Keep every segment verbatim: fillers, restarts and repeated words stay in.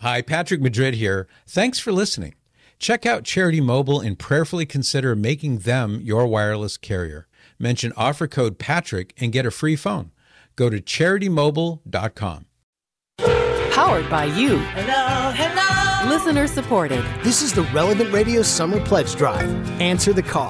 Hi, Patrick Madrid here. Thanks for listening. Check out Charity Mobile and prayerfully consider making them your wireless carrier. Mention offer code Patrick and get a free phone. Go to charity mobile dot com. Powered by you. Hello, hello. Listener supported. This is the Relevant Radio Summer Pledge Drive. Answer the call.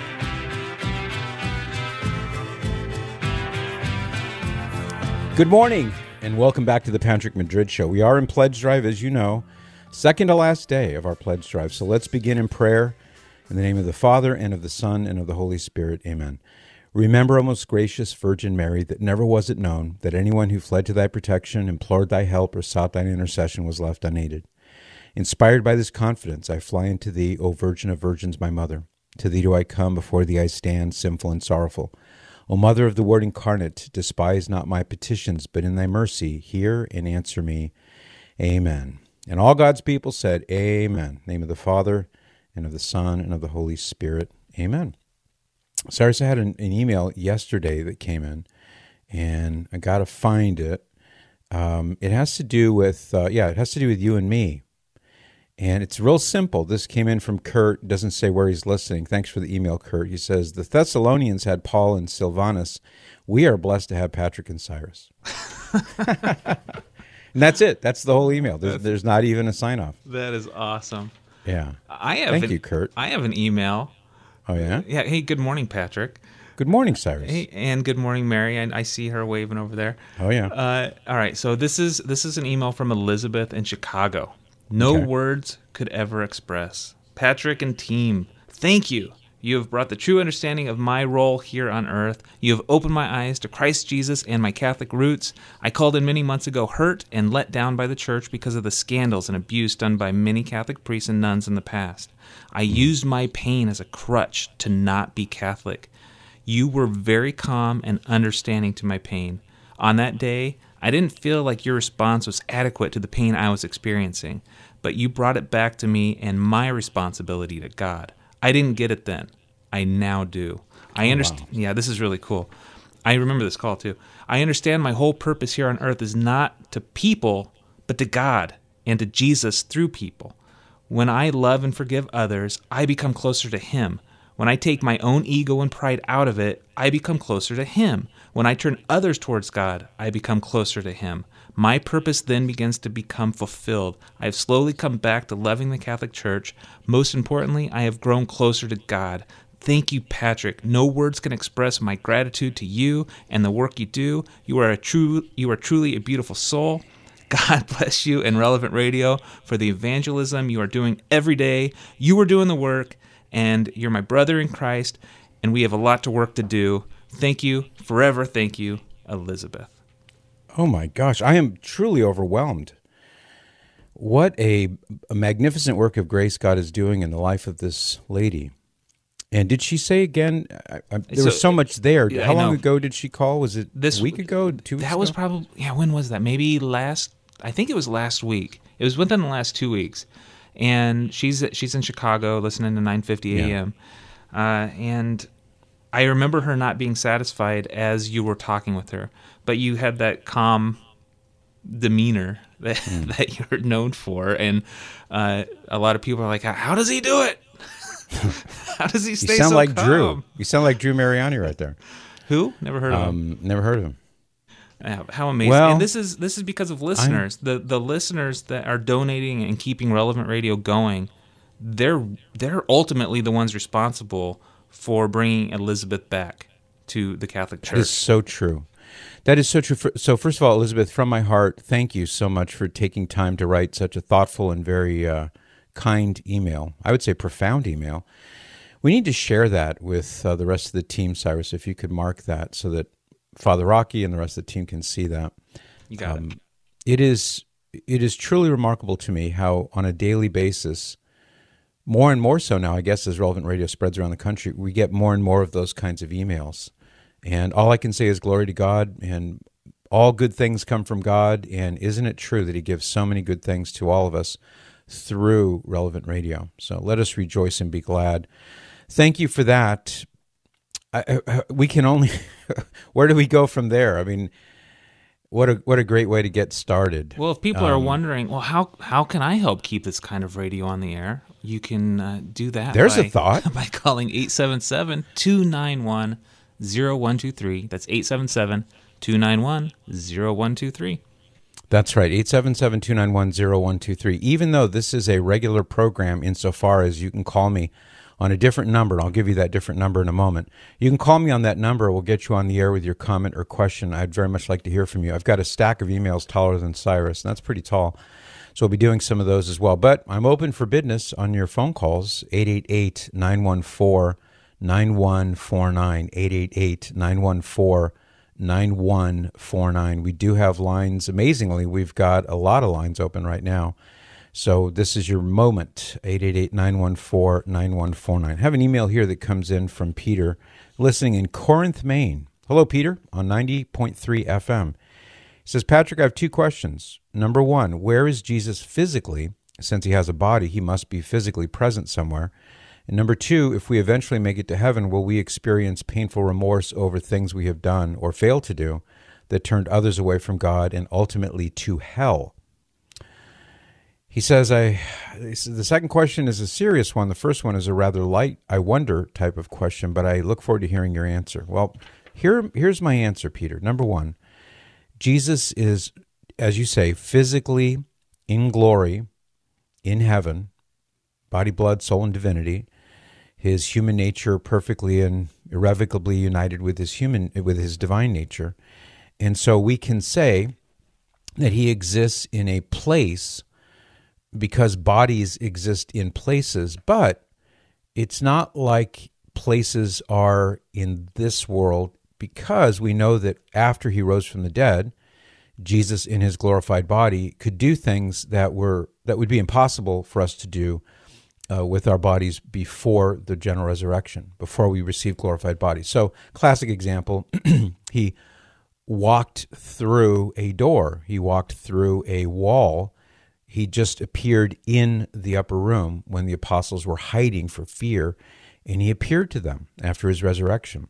Good morning, and welcome back to the Patrick Madrid Show. We are in Pledge Drive, as you know, second to last day of our Pledge Drive. So let's begin in prayer. In the name of the Father, and of the Son, and of the Holy Spirit. Amen. Remember, O most gracious Virgin Mary, that never was it known that anyone who fled to thy protection, implored thy help, or sought thine intercession was left unaided. Inspired by this confidence, I fly unto thee, O Virgin of Virgins, my mother. To thee do I come, before thee I stand, sinful and sorrowful. O Mother of the Word incarnate, despise not my petitions, but in thy mercy hear and answer me. Amen. And all God's people said, Amen. In the name of the Father, and of the Son, and of the Holy Spirit. Amen. Cyrus, I had an, an email yesterday that came in, and I got to find it. Um, it has to do with, uh, yeah, it has to do with you and me. And it's real simple. This came in from Kurt. Doesn't say where he's listening. Thanks for the email, Kurt. He says, the Thessalonians had Paul and Silvanus. We are blessed to have Patrick and Cyrus. And that's it. That's the whole email. There's, there's not even a sign-off. That is awesome. Yeah. I have Thank an, you, Kurt. I have an email. Oh, yeah? Yeah. Hey, good morning, Patrick. Good morning, Cyrus. Hey, and good morning, Mary. I, I see her waving over there. Oh, yeah. Uh, all right. So this is this is an email from Elizabeth in Chicago. No Okay. words could ever express. Patrick and team, thank you. You have brought the true understanding of my role here on earth. You have opened my eyes to Christ Jesus and my Catholic roots. I called in many months ago hurt and let down by the church because of the scandals and abuse done by many Catholic priests and nuns in the past. I used my pain as a crutch to not be Catholic. You were very calm and understanding to my pain. On that day, I didn't feel like your response was adequate to the pain I was experiencing, but you brought it back to me and my responsibility to God. I didn't get it then. I now do. I understand. Oh, wow. Yeah, this is really cool. I remember this call too. I understand my whole purpose here on earth is not to people, but to God and to Jesus through people. When I love and forgive others, I become closer to Him. When I take my own ego and pride out of it, I become closer to Him. When I turn others towards God, I become closer to Him. My purpose then begins to become fulfilled. I have slowly come back to loving the Catholic Church. Most importantly, I have grown closer to God. Thank you, Patrick. No words can express my gratitude to you and the work you do. You are a true, you are truly a beautiful soul. God bless you and Relevant Radio for the evangelism you are doing every day. You are doing the work, and you're my brother in Christ, and we have a lot to work to do. Thank you. Forever thank you, Elizabeth. Oh my gosh, I am truly overwhelmed. What a, a magnificent work of grace God is doing in the life of this lady. And did she say again, I, I, there so, was so much there. Yeah, How long ago did she call? Was it this a week ago, two weeks That ago? was probably, yeah, when was that? Maybe last, I think it was last week. It was within the last two weeks. And she's she's in Chicago listening to nine fifty a.m. Yeah. Uh, and I remember her not being satisfied as you were talking with her. But you had that calm demeanor that, mm. that you're known for. And uh, a lot of people are like, how does he do it? How does he stay you sound so like calm? Drew. You sound like Drew Mariani right there. Who? Never heard of um, him. Never heard of him. Yeah, how amazing. Well, and this is this is because of listeners. I'm, the the listeners that are donating and keeping Relevant Radio going, they're they're ultimately the ones responsible for bringing Elizabeth back to the Catholic Church. That is so true. That is so true. So first of all, Elizabeth, from my heart, thank you so much for taking time to write such a thoughtful and very uh, kind email. I would say profound email. We need to share that with uh, the rest of the team, Cyrus, if you could mark that so that Father Rocky and the rest of the team can see that. You got um, it. It is, it is truly remarkable to me how on a daily basis, more and more so now, I guess, as Relevant Radio spreads around the country, we get more and more of those kinds of emails. And all I can say is glory to God, and all good things come from God, and isn't it true that He gives so many good things to all of us through Relevant Radio? So let us rejoice and be glad. Thank you for that. I, I, we can only, where do we go from there? I mean, what a what a great way to get started. Well, if people um, are wondering, well, how how can I help keep this kind of radio on the air? You can uh, do that. There's by, a thought by calling eight seven seven, two nine one, zero one two three. That's eight seven seven, two nine one, zero one two three. That's right, eight seven seven, two nine one, zero one two three. Even though this is a regular program insofar as you can call me on a different number, and I'll give you that different number in a moment. You can call me on that number. We'll get you on the air with your comment or question. I'd very much like to hear from you. I've got a stack of emails taller than Cyrus, and that's pretty tall. So we'll be doing some of those as well. But I'm open for business on your phone calls, eight eight eight, nine one four, nine one four nine, eight eight eight, nine one four, nine one four nine. We do have lines. Amazingly, we've got a lot of lines open right now. So this is your moment, eight eight eight, nine one four, nine one four nine. I have an email here that comes in from Peter, listening in Corinth, Maine. Hello, Peter, on ninety point three F M. He says, Patrick, I have two questions. Number one, where is Jesus physically? Since he has a body, he must be physically present somewhere. And number two, if we eventually make it to heaven, will we experience painful remorse over things we have done or failed to do that turned others away from God and ultimately to hell? He says, I. the second question is a serious one. The first one is a rather light, I wonder type of question, but I look forward to hearing your answer. Well, here, here's my answer, Peter. Number one, Jesus is, as you say, physically in glory, in heaven, body, blood, soul, and divinity. His human nature perfectly and irrevocably united with his human, with his divine nature. And so we can say that he exists in a place because bodies exist in places, but it's not like places are in this world, because we know that after he rose from the dead, Jesus in his glorified body could do things that were that would be impossible for us to do uh, with our bodies before the general resurrection, before we receive glorified bodies. So, classic example, he walked through a door. He walked through a wall. He just appeared in the upper room when the apostles were hiding for fear, and he appeared to them after his resurrection.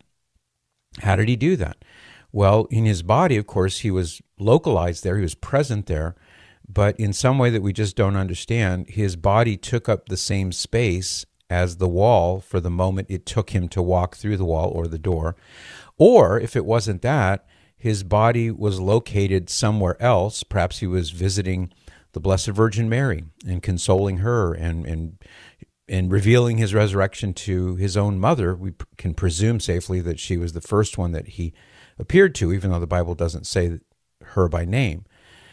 How did he do that? Well, in his body, of course, he was localized there. He was present there, but in some way that we just don't understand, his body took up the same space as the wall for the moment it took him to walk through the wall or the door. Or if it wasn't that, his body was located somewhere else. Perhaps he was visiting the Blessed Virgin Mary and consoling her and and and revealing his resurrection to his own mother. We can presume safely that she was the first one that he appeared to, even though the Bible doesn't say her by name.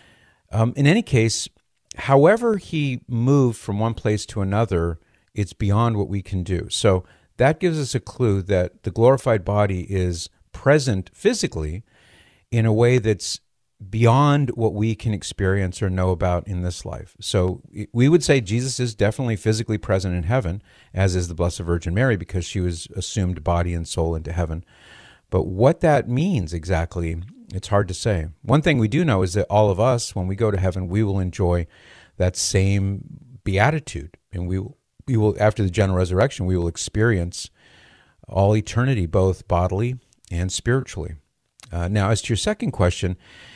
Um, in any case, however he moved from one place to another, it's beyond what we can do. So that gives us a clue that the glorified body is present physically in a way that's beyond what we can experience or know about in this life. So we would say Jesus is definitely physically present in heaven, as is the Blessed Virgin Mary, because she was assumed body and soul into heaven. But what that means exactly, it's hard to say. One thing we do know is that all of us, when we go to heaven, we will enjoy that same beatitude. And we will, we will after the general resurrection, we will experience all eternity, both bodily and spiritually. Uh, now, as to your second question,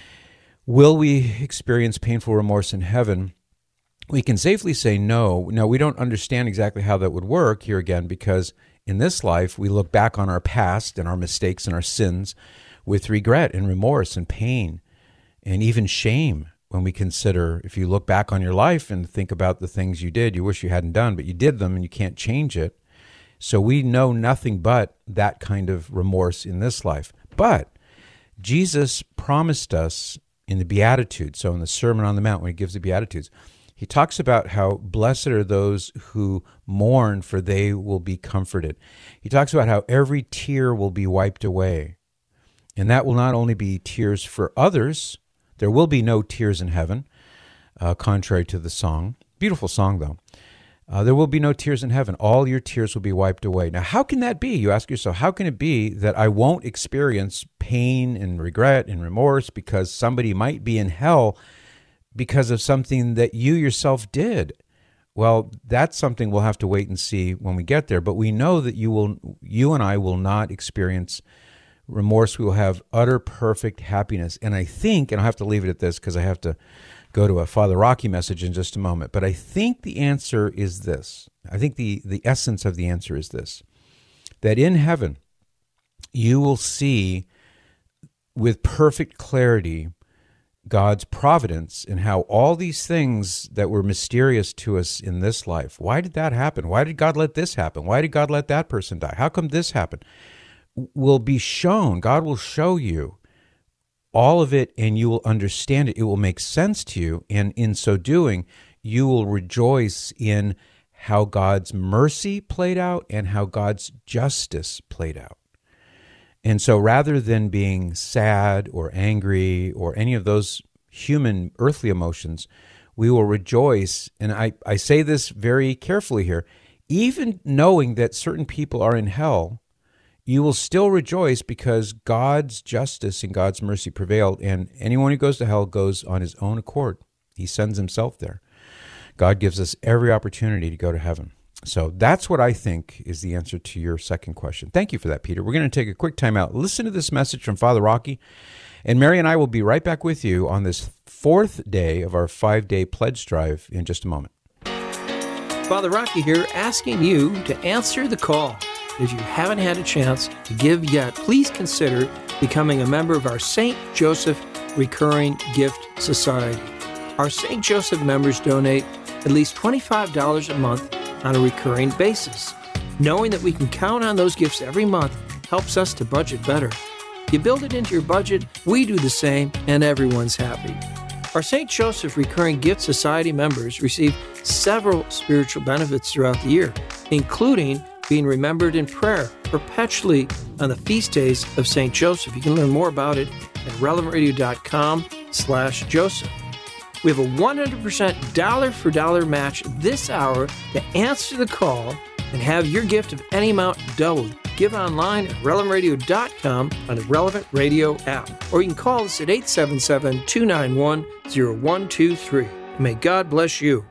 will we experience painful remorse in heaven? We can safely say no. Now, we don't understand exactly how that would work here again, because in this life, we look back on our past and our mistakes and our sins with regret and remorse and pain and even shame when we consider, if you look back on your life and think about the things you did, you wish you hadn't done, but you did them and you can't change it. So we know nothing but that kind of remorse in this life. But Jesus promised us in the Beatitudes, so in the Sermon on the Mount, when he gives the Beatitudes, he talks about how blessed are those who mourn, for they will be comforted. He talks about how every tear will be wiped away. And that will not only be tears for others, there will be no tears in heaven, uh, contrary to the song. Beautiful song, though. Uh, there will be no tears in heaven. All your tears will be wiped away. Now, how can that be? You ask yourself, how can it be that I won't experience pain and regret and remorse because somebody might be in hell because of something that you yourself did? Well, that's something we'll have to wait and see when we get there. But we know that you will, you and I will not experience remorse, we will have utter perfect happiness. And I think, and I'll have to leave it at this because I have to go to a Father Rocky message in just a moment, but I think the answer is this. I think the, the essence of the answer is this, that in heaven, you will see with perfect clarity God's providence and how all these things that were mysterious to us in this life, why did that happen? Why did God let this happen? Why did God let that person die? How come this happened? Will be shown. God will show you all of it, and you will understand it. It will make sense to you, and in so doing, you will rejoice in how God's mercy played out and how God's justice played out. And so rather than being sad or angry or any of those human earthly emotions, we will rejoice. And I, I say this very carefully here, even knowing that certain people are in hell, you will still rejoice because God's justice and God's mercy prevailed, and anyone who goes to hell goes on his own accord. He sends himself there. God gives us every opportunity to go to heaven. So that's what I think is the answer to your second question. Thank you for that, Peter. We're going to take a quick time out. Listen to this message from Father Rocky, and Mary and I will be right back with you on this fourth day of our five-day pledge drive in just a moment. Father Rocky here, asking you to answer the call. If you haven't had a chance to give yet, please consider becoming a member of our Saint Joseph Recurring Gift Society. Our Saint Joseph members donate at least twenty-five dollars a month on a recurring basis. Knowing that we can count on those gifts every month helps us to budget better. You build it into your budget, we do the same, and everyone's happy. Our Saint Joseph Recurring Gift Society members receive several spiritual benefits throughout the year, including being remembered in prayer perpetually on the feast days of Saint Joseph. You can learn more about it at relevantradio.com slash Joseph. We have a one hundred percent dollar-for-dollar match this hour to answer the call and have your gift of any amount doubled. Give online at relevant radio dot com on the Relevant Radio app. Or you can call us at eight seven seven, two nine one, zero one two three. May God bless you.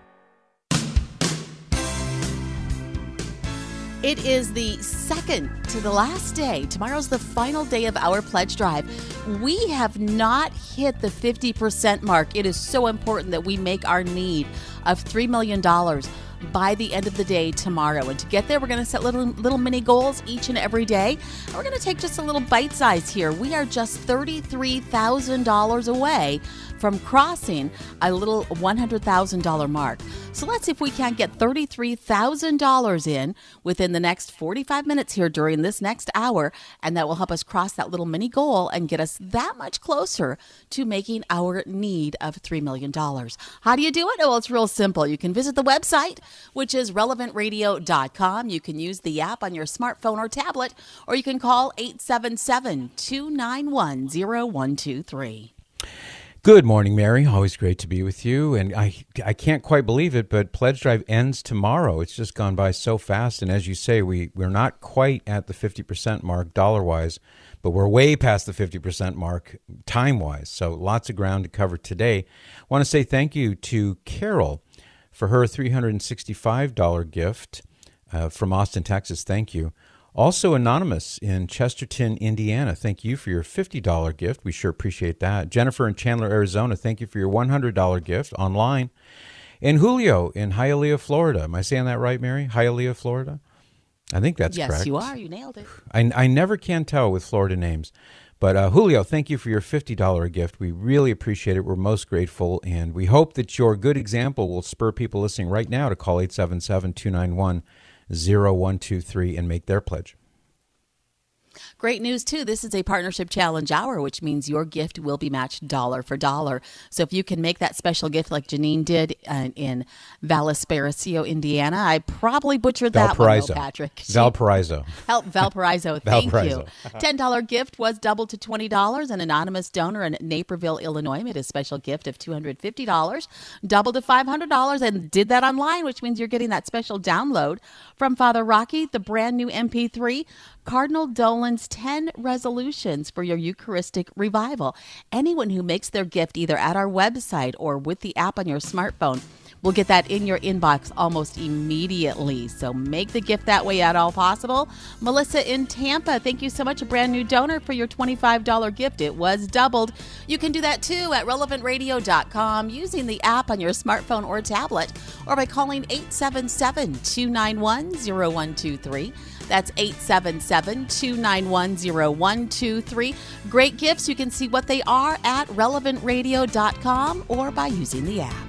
It is the second to the last day. Tomorrow's the final day of our pledge drive. We have not hit the fifty percent mark. It is so important that we make our need of three million dollars by the end of the day tomorrow. And to get there, we're going to set little little mini goals each and every day. And we're going to take just a little bite size here. We are just thirty-three thousand dollars away from crossing a little one hundred thousand dollars mark. So let's see if we can't get thirty-three thousand dollars in within the next forty-five minutes here during this next hour, and that will help us cross that little mini goal and get us that much closer to making our need of three million dollars. How do you do it? Well, it's real simple. You can visit the website, which is relevant radio dot com. You can use the app on your smartphone or tablet, or you can call eight seven seven, two nine one, zero one two three. Good morning, Mary. Always great to be with you. And I I can't quite believe it, but Pledge Drive ends tomorrow. It's just gone by so fast. And as you say, we, we're not quite at the fifty percent mark dollar-wise, but we're way past the fifty percent mark time-wise. So lots of ground to cover today. I want to say thank you to Carol for her three hundred sixty-five dollars gift uh, from Austin, Texas. Thank you. Also, Anonymous in Chesterton, Indiana, thank you for your fifty dollars gift. We sure appreciate that. Jennifer in Chandler, Arizona, thank you for your one hundred dollars gift online. And Julio in Hialeah, Florida. Am I saying that right, Mary? Hialeah, Florida? I think that's yes, correct. Yes, you are. You nailed it. I, I never can tell with Florida names. But uh, Julio, thank you for your fifty dollars gift. We really appreciate it. We're most grateful. And we hope that your good example will spur people listening right now to call eight seven seven, two nine one, zero one two three and make their pledge. Great news, too. This is a partnership challenge hour, which means your gift will be matched dollar for dollar. So if you can make that special gift like Janine did uh, in Valparaiso, Indiana, I probably butchered that Valparaiso. one, though, Patrick. She, Valparaiso. Help, Valparaiso. Thank Valparaiso. you. ten dollars gift was doubled to twenty dollars. An anonymous donor in Naperville, Illinois made a special gift of two hundred fifty dollars, doubled to five hundred dollars, and did that online, which means you're getting that special download from Father Rocky, the brand new M P three, Cardinal Dolan's ten resolutions for your Eucharistic revival. Anyone who makes their gift either at our website or with the app on your smartphone We'll get that in your inbox almost immediately. So make the gift that way at all possible. Melissa in Tampa, thank you so much, a brand new donor, for your twenty-five dollars gift. It was doubled. You can do that too at relevant radio dot com using the app on your smartphone or tablet, or by calling eight seven seven, two nine one, zero one two three. That's eight seven seven, two nine one, zero one two three. Great gifts. You can see what they are at relevant radio dot com or by using the app.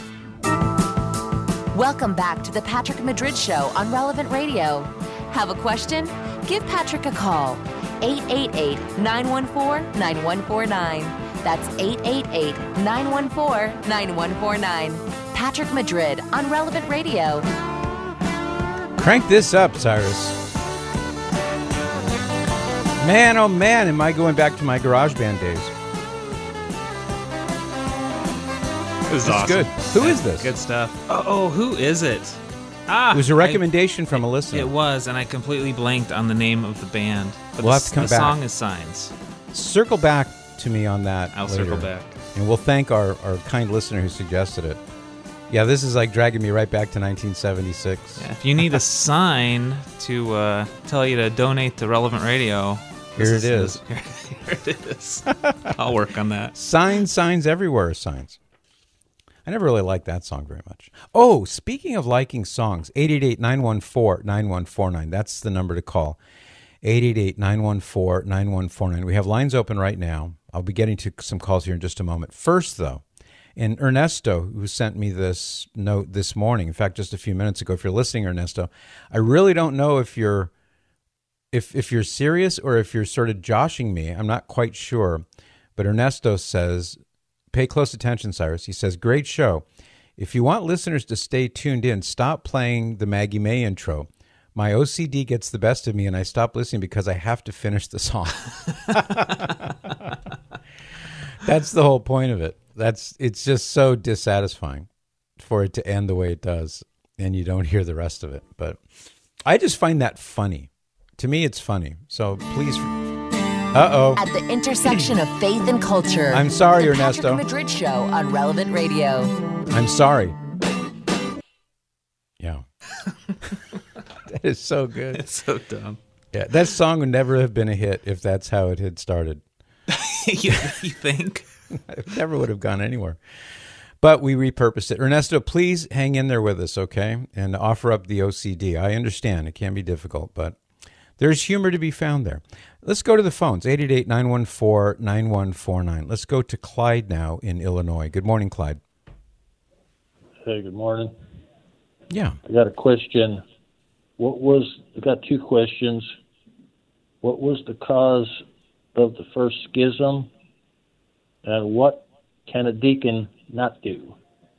Welcome back to the Patrick Madrid Show on Relevant Radio. Have a question? Give Patrick a call. eight eight eight, nine one four, nine one four nine. That's eight eight eight, nine one four, nine one four nine. Patrick Madrid on Relevant Radio. Crank this up, Cyrus. Man, oh man, am I going back to my GarageBand days. This is That's awesome. good. Who is this? Good stuff. Oh, oh, who is it? Ah, It was a I- recommendation from a listener. It was, and I completely blanked on the name of the band. But We'll the, have to come the back. song is Signs. Circle back to me on that I'll later. circle back. And we'll thank our, our kind listener who suggested it. Yeah, this is like dragging me right back to nineteen seventy-six. Yeah, if you need a sign to uh, tell you to donate to Relevant Radio, Here this it is. this- here it is. I'll work on that. Signs, signs everywhere, signs. I never really liked that song very much. Oh, speaking of liking songs, eight eight eight, nine one four, nine one four nine. That's the number to call. eight eight eight, nine one four, nine one four nine. We have lines open right now. I'll be getting to some calls here in just a moment. First, though, and Ernesto, who sent me this note this morning, in fact, just a few minutes ago, if you're listening, Ernesto, I really don't know if you're if if you're serious or if you're sort of joshing me. I'm not quite sure. But Ernesto says, pay close attention, Cyrus. He says, great show. If you want listeners to stay tuned in, stop playing the Maggie May intro. My O C D gets the best of me, and I stop listening because I have to finish the song. That's the whole point of it. That's it's just so dissatisfying for it to end the way it does, and you don't hear the rest of it. But I just find that funny. To me, it's funny. So please. Uh-oh. At the intersection of faith and culture. I'm sorry, the Ernesto. Patrick Madrid Show on Relevant Radio. I'm sorry. Yeah. That is so good. It's so dumb. Yeah, that song would never have been a hit if that's how it had started. you, you think? It never would have gone anywhere. But we repurposed it. Ernesto, please hang in there with us, okay? And offer up the O C D. I understand it can be difficult, but there's humor to be found there. Let's go to the phones, eight eight eight, nine one four, nine one four nine. Let's go to Clyde now in Illinois. Good morning, Clyde. Hey, good morning. Yeah. I got a question. What was, I got two questions. What was the cause of the first schism, and what can a deacon not do?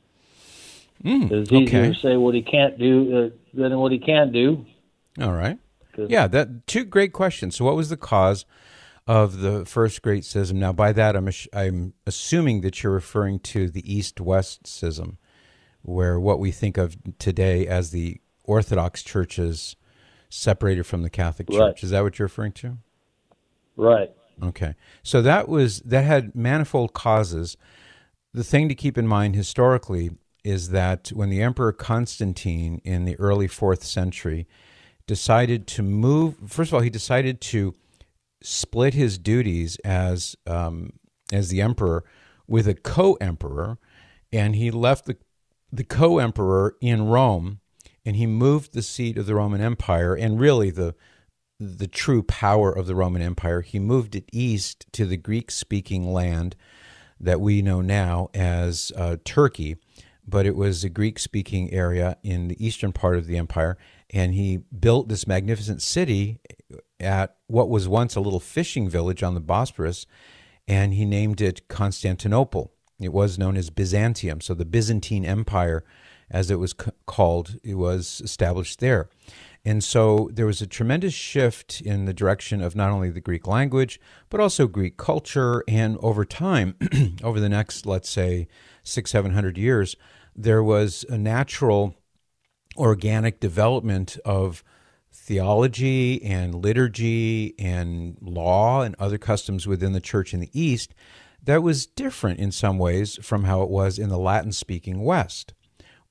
Mm, It's easier okay. to say what he can't do uh, than what he can do. All right. Yeah, that two great questions. So what was the cause of the first great schism? Now, by that, I'm I'm assuming that you're referring to the East-West schism, where what we think of today as the Orthodox churches separated from the Catholic Church. Right. Is that what you're referring to? Right. Okay. So that was that had manifold causes. The thing to keep in mind historically is that when the Emperor Constantine in the early fourth century decided to move, first of all, he decided to split his duties as um, as the emperor with a co-emperor, and he left the the co-emperor in Rome, and he moved the seat of the Roman Empire, and really the the true power of the Roman Empire, he moved it east to the Greek-speaking land that we know now as uh, Turkey, but it was a Greek-speaking area in the eastern part of the empire, and he built this magnificent city at what was once a little fishing village on the Bosporus, and he named it Constantinople. It was known as Byzantium, so the Byzantine Empire, as it was c- called, it was established there. And so there was a tremendous shift in the direction of not only the Greek language, but also Greek culture. And over time, over the next, let's say, six, seven hundred years, there was a natural, organic development of theology and liturgy and law and other customs within the church in the East that was different in some ways from how it was in the Latin-speaking West.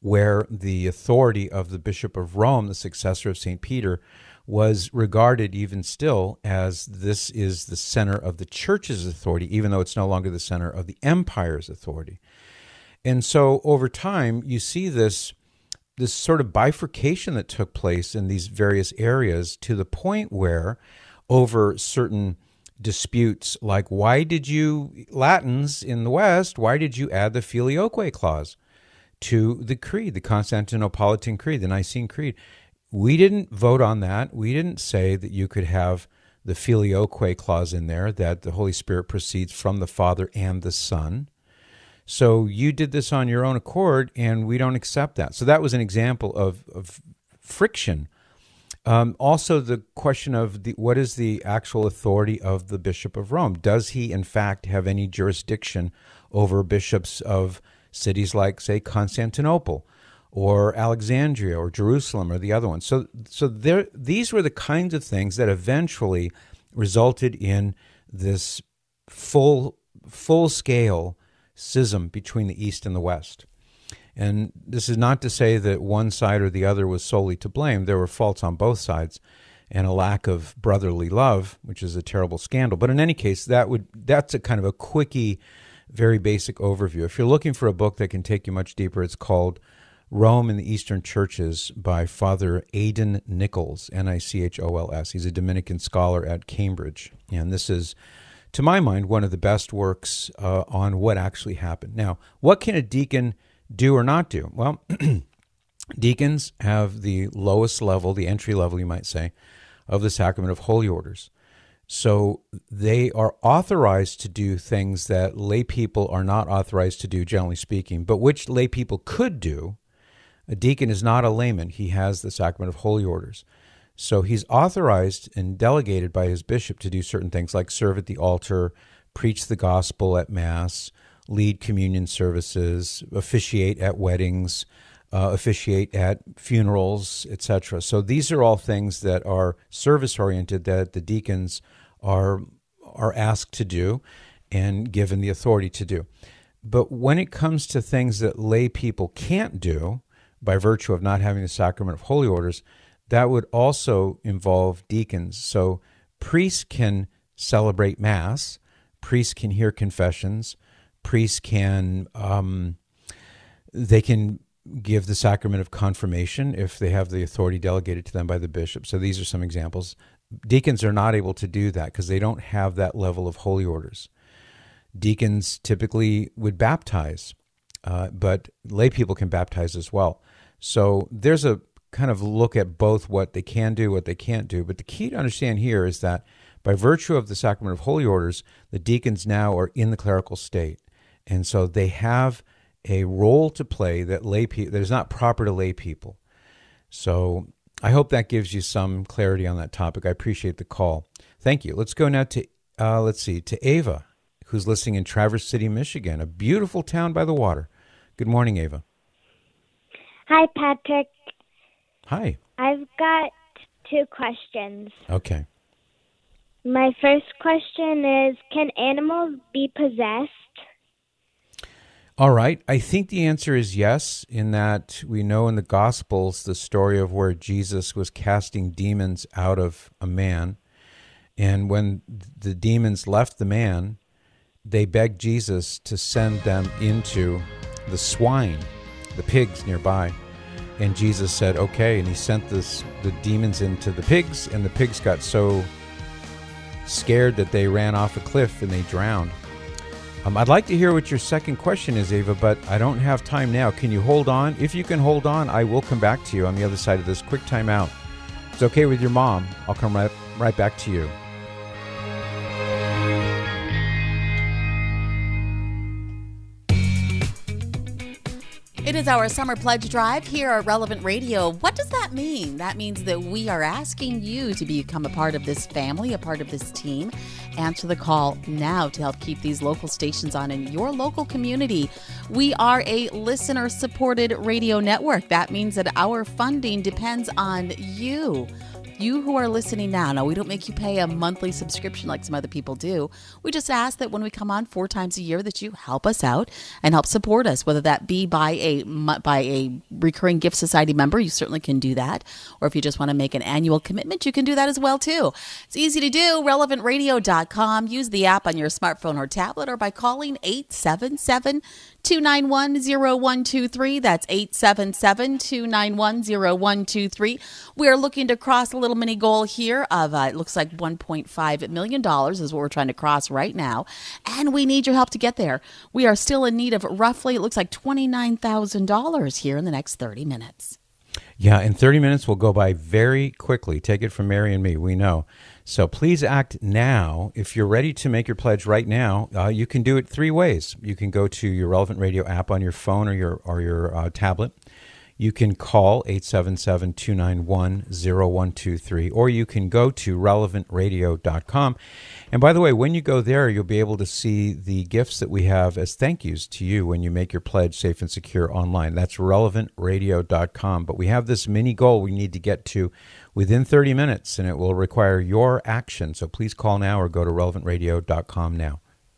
where the authority of the Bishop of Rome, the successor of Saint Peter, was regarded even still as this is the center of the church's authority, even though it's no longer the center of the empire's authority. And so over time, you see this, this sort of bifurcation that took place in these various areas to the point where over certain disputes, like why did you, Latins in the West, why did you add the Filioque clause to the creed, the Constantinopolitan Creed, the Nicene Creed? We didn't vote on that. We didn't say that you could have the Filioque clause in there, that the Holy Spirit proceeds from the Father and the Son. So you did this on your own accord, and we don't accept that. So that was an example of, of friction. Um, also, the question of the, what is the actual authority of the Bishop of Rome? Does he, in fact, have any jurisdiction over bishops of cities like, say, Constantinople, or Alexandria, or Jerusalem, or the other ones? So, so there, these were the kinds of things that eventually resulted in this full, full-scale schism between the East and the West. And this is not to say that one side or the other was solely to blame. There were faults on both sides, and a lack of brotherly love, which is a terrible scandal. But in any case, that would that's a kind of a quickie, very basic overview. If you're looking for a book that can take you much deeper, it's called Rome and the Eastern Churches by Father Aidan Nichols, N I C H O L S. He's a Dominican scholar at Cambridge. And this is, to my mind, one of the best works uh, on what actually happened. Now, what can a deacon do or not do? Well, deacons have the lowest level, the entry level, you might say, of the sacrament of holy orders. So they are authorized to do things that lay people are not authorized to do, generally speaking, but which lay people could do. A deacon is not a layman. He has the sacrament of holy orders. So he's authorized and delegated by his bishop to do certain things like serve at the altar, preach the gospel at Mass, lead communion services, officiate at weddings, uh, officiate at funerals, et cetera. So these are all things that are service-oriented that the deacons are are asked to do and given the authority to do. But when it comes to things that lay people can't do by virtue of not having the sacrament of holy orders, that would also involve deacons. So priests can celebrate Mass, priests can hear confessions, priests can um, they can give the sacrament of confirmation if they have the authority delegated to them by the bishop. So these are some examples. Deacons are not able to do that because they don't have that level of holy orders. Deacons typically would baptize, uh, but lay people can baptize as well. So there's a kind of look at both what they can do, what they can't do. But the key to understand here is that by virtue of the sacrament of holy orders, the deacons now are in the clerical state. And so they have a role to play that lay pe- that is not proper to lay people. So I hope that gives you some clarity on that topic. I appreciate the call. Thank you. Let's go now to, uh, let's see, to Ava, who's listening in Traverse City, Michigan, a beautiful town by the water. Good morning, Ava. Hi, Patrick. Hi. I've got two questions. Okay. My first question is, can animals be possessed? All right. I think the answer is yes, in that we know in the Gospels the story of where Jesus was casting demons out of a man. And when the demons left the man, they begged Jesus to send them into the swine, the pigs nearby. And Jesus said, okay. And he sent this, the demons into the pigs, and the pigs got so scared that they ran off a cliff and they drowned. Um, I'd like to hear what your second question is, Ava, but I don't have time now. Can you hold on? If you can hold on, I will come back to you on the other side of this quick time out. If it's okay with your mom, I'll come right, right back to you. It is our summer pledge drive here at Relevant Radio. What does that mean? That means that we are asking you to become a part of this family, a part of this team. Answer the call now to help keep these local stations on in your local community. We are a listener-supported radio network. That means that our funding depends on you. You who are listening now, now we don't make you pay a monthly subscription like some other people do. We just ask that when we come on four times a year that you help us out and help support us, whether that be by a by a recurring Gift Society member. You certainly can do that. Or if you just want to make an annual commitment, you can do that as well too. It's easy to do. relevant radio dot com. Use the app on your smartphone or tablet or by calling eight seven seven, two nine one, zero one two three. That's eight seven seven, two nine one, zero one two three. We are looking to cross a little mini goal here of, uh, it looks like one point five million dollars is what we're trying to cross right now. And we need your help to get there. We are still in need of roughly, it looks like twenty-nine thousand dollars here in the next thirty minutes. Yeah, and thirty minutes will go by very quickly. Take it from Mary and me, we know. So please act now. If you're ready to make your pledge right now, uh, you can do it three ways. You can go to your Relevant Radio app on your phone or your or your uh, tablet. You can call eight seven seven, two nine one, zero one two three, or you can go to relevant radio dot com. And by the way, when you go there, you'll be able to see the gifts that we have as thank yous to you when you make your pledge safe and secure online. That's relevant radio dot com. But we have this mini goal we need to get to within thirty minutes, and it will require your action. So please call now or go to relevant radio dot com now.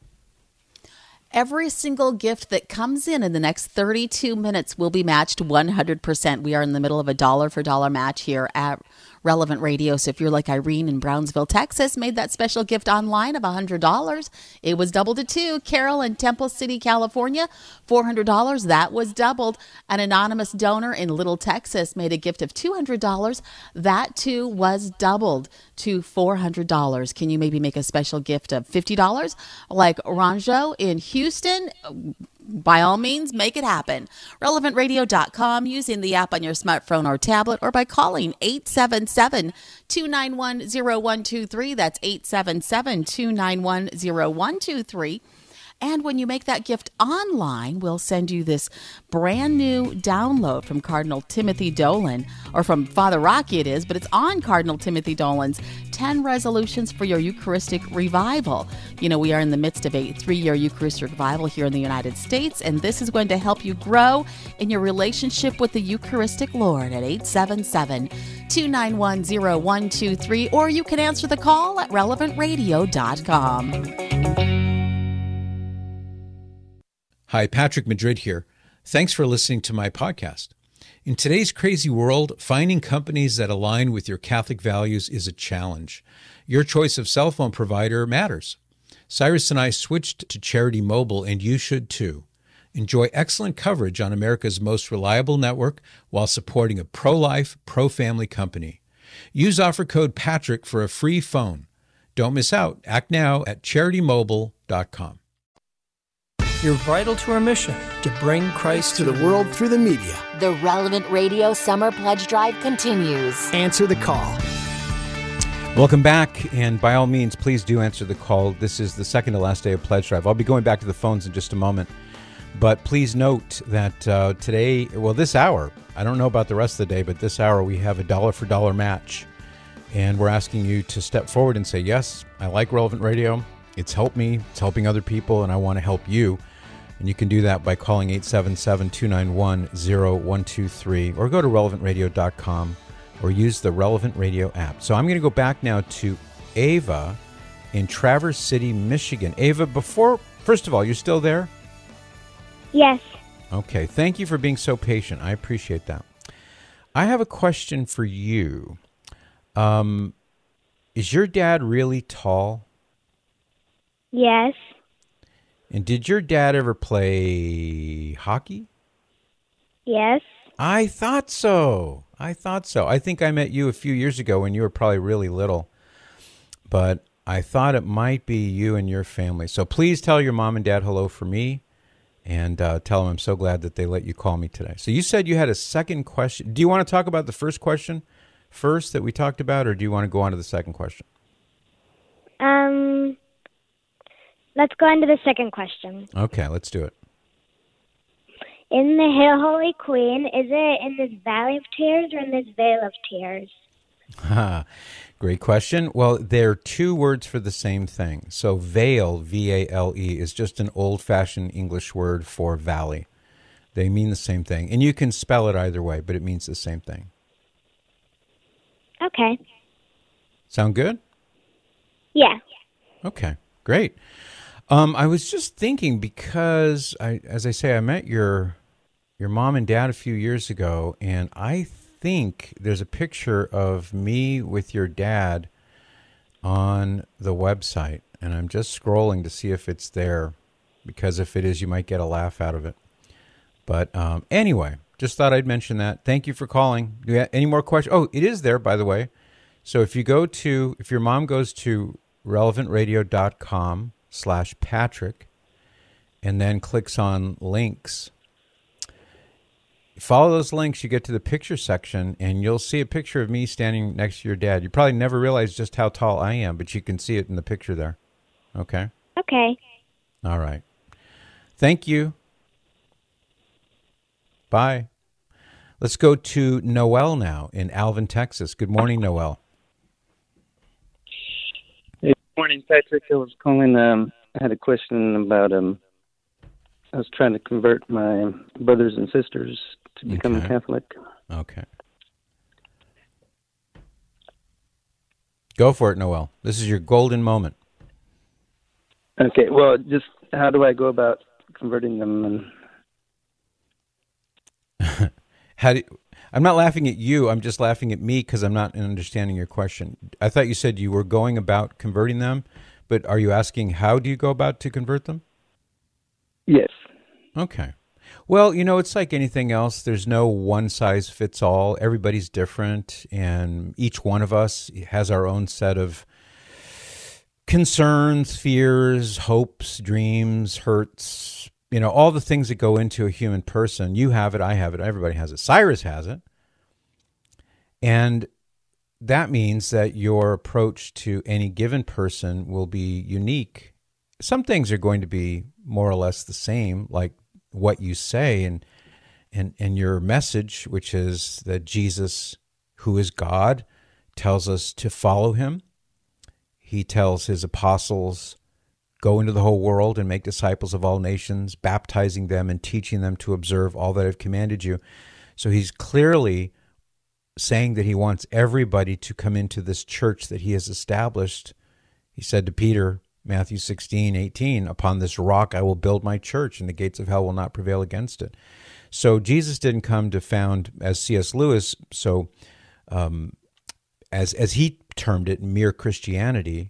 Every single gift that comes in in the next thirty-two minutes will be matched one hundred percent. We are in the middle of a dollar for dollar match here at Relevant Radio. So if you're like Irene in Brownsville, Texas, made that special gift online of one hundred dollars, it was doubled to two. Carol in Temple City, California, four hundred dollars, that was doubled. An anonymous donor in Little, Texas made a gift of two hundred dollars. That too was doubled to four hundred dollars. Can you maybe make a special gift of fifty dollars? Like Ranjo in Houston, by all means, make it happen. relevant radio dot com, using the app on your smartphone or tablet, or by calling eight seven seven, two nine one, zero one two three. That's eight seven seven, two nine one, zero one two three. And when you make that gift online, we'll send you this brand new download from Cardinal Timothy Dolan, or from Father Rocky it is, but it's on Cardinal Timothy Dolan's ten resolutions for your Eucharistic revival. You know, we are in the midst of a three-year Eucharistic revival here in the United States, and this is going to help you grow in your relationship with the Eucharistic Lord at eight seven seven, two nine one, zero one two three, or you can answer the call at relevant radio dot com. Hi, Patrick Madrid here. Thanks for listening to my podcast. In today's crazy world, finding companies that align with your Catholic values is a challenge. Your choice of cell phone provider matters. Cyrus and I switched to Charity Mobile, and you should too. Enjoy excellent coverage on America's most reliable network while supporting a pro-life, pro-family company. Use offer code Patrick for a free phone. Don't miss out. Act now at charity mobile dot com. You're vital to our mission to bring Christ To the world through the media. The Relevant Radio Summer Pledge Drive continues. Answer the call. Welcome back, and by all means, please do answer the call. This is the second to last day of Pledge Drive. I'll be going back to the phones in just a moment, but please note that uh, today, well, this hour, I don't know about the rest of the day, but this hour we have a dollar for dollar match, and we're asking you to step forward and say, yes, I like Relevant Radio. It's helped me, it's helping other people, and I want to help you. And you can do that by calling eight seven seven, two nine one, zero one two three, or go to relevant radio dot com, or use the Relevant Radio app. So I'm going to go back now to Ava in Traverse City, Michigan. Ava, before, first of all, you're still there? Yes. Okay, thank you for being so patient. I appreciate that. I have a question for you. Um, is your dad really tall? Yes. And did your dad ever play hockey? Yes. I thought so. I thought so. I think I met you a few years ago when you were probably really little. But I thought it might be you and your family. So please tell your mom and dad hello for me, and uh, tell them I'm so glad that they let you call me today. So you said you had a second question. Do you want to talk about the first question first that we talked about, or do you want to go on to the second question? Um, let's go on to the second question. Okay, let's do it. In the Hail Holy Queen, is it in this valley of tears or in this vale of tears? Ha, great question. Well, they're two words for the same thing. So vale, V A L E, is just an old-fashioned English word for valley. They mean the same thing. And you can spell it either way, but it means the same thing. Okay. Sound good? Yeah. Okay, great. Um, I was just thinking because, I, as I say, I met your your mom and dad a few years ago, and I think there's a picture of me with your dad on the website, and I'm just scrolling to see if it's there, because if it is, you might get a laugh out of it. But um, anyway, just thought I'd mention that. Thank you for calling. Do you have any more questions? Oh, it is there, by the way. So if you go to, if your mom goes to relevant radio dot com slash Patrick and then clicks on links, follow those links, you get to the picture section, and you'll see a picture of me standing next to your dad. You probably never realized just how tall I am, but you can see it in the picture there. Okay? Okay. All right. Thank you. Bye. Let's go to Noel now in Alvin, Texas. Good morning, Noel. Hey, good morning, Patrick. I was calling. Um, I had a question about. Um, I was trying to convert my brothers and sisters to become Okay. Catholic. Okay. Go for it, Noel. This is your golden moment. Okay. Well, just how do I go about converting them? And How do, I'm not laughing at you. I'm just laughing at me because I'm not understanding your question. I thought you said you were going about converting them, but are you asking how do you go about to convert them? Yes. Okay. Well, you know, it's like anything else. There's no one size fits all. Everybody's different, and each one of us has our own set of concerns, fears, hopes, dreams, hurts, you know, all the things that go into a human person. You have it, I have it, everybody has it. Cyrus has it. And that means that your approach to any given person will be unique. Some things are going to be more or less the same, like what you say and and and your message, which is that Jesus, who is God, tells us to follow him. He tells his apostles, go into the whole world and make disciples of all nations, baptizing them and teaching them to observe all that I've commanded you. So he's clearly saying that he wants everybody to come into this church that he has established. He said to Peter, Matthew sixteen, eighteen, upon this rock I will build my church, and the gates of hell will not prevail against it. So Jesus didn't come to found, as C S Lewis, so um, as as he termed it, mere Christianity.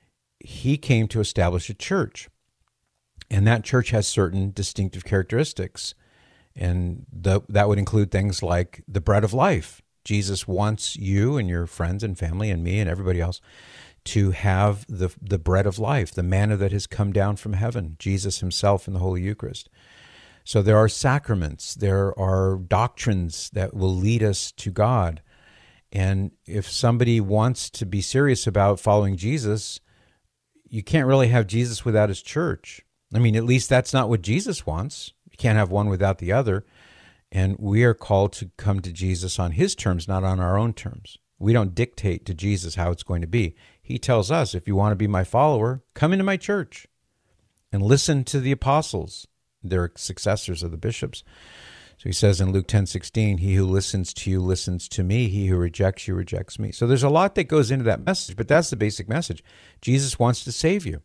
He came to establish a church, and that church has certain distinctive characteristics, and the, that would include things like the bread of life. Jesus wants you and your friends and family and me and everybody else to have the the bread of life, the manna that has come down from heaven, Jesus himself in the Holy Eucharist. So there are sacraments, there are doctrines that will lead us to God. And if somebody wants to be serious about following Jesus, you can't really have Jesus without his church. I mean, at least that's not what Jesus wants. You can't have one without the other. And we are called to come to Jesus on his terms, not on our own terms. We don't dictate to Jesus how it's going to be. He tells us, if you want to be my follower, come into my church and listen to the apostles. They're successors of the bishops. So he says in Luke ten sixteen, he who listens to you listens to me. He who rejects you rejects me. So there's a lot that goes into that message, but that's the basic message. Jesus wants to save you.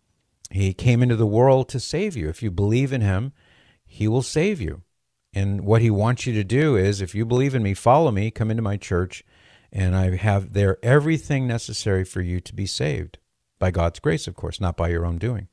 He came into the world to save you. If you believe in him, he will save you. And what he wants you to do is, if you believe in me, follow me, come into my church, and I have there everything necessary for you to be saved. By God's grace, of course, not by your own doing.